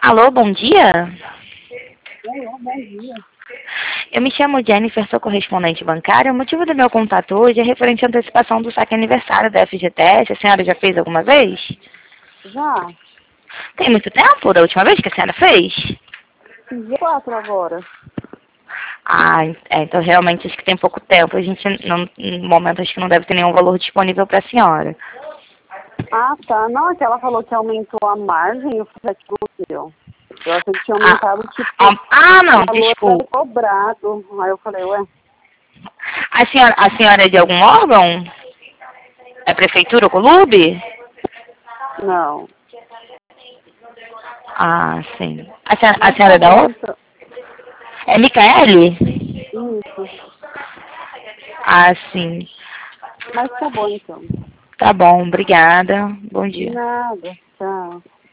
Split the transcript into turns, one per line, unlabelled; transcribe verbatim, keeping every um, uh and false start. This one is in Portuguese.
Alô, bom dia.
Olá, bom dia.
Eu me chamo Jennifer, sou correspondente bancária. O motivo do meu contato hoje é referente à antecipação do saque aniversário da F G T S. A senhora já fez alguma vez?
Já?
Tem muito tempo da última vez que a senhora fez?
Fiz dia quatro agora.
Ah, é, então realmente acho que tem pouco tempo. A gente, não, no momento, acho que não deve ter nenhum valor disponível para a senhora.
Ah, tá. Não, é que ela falou que aumentou a margem, eu falei que não deu. Eu achei que tinha
Ah,
aumentado, tipo,
ah, ah,
o
não,
valor era
desculpa.
cobrado. Aí eu falei, ué,
A senhora, a senhora é de algum órgão? É prefeitura ou clube?
não.
Ah, sim. A senhora, a
Mas
senhora
tá
é da
bom,
onde?
então.
É Micaele?
Isso.
Ah, sim.
Mas tá bom, então.
Tá bom, obrigada. Bom dia.
Nada. Tchau.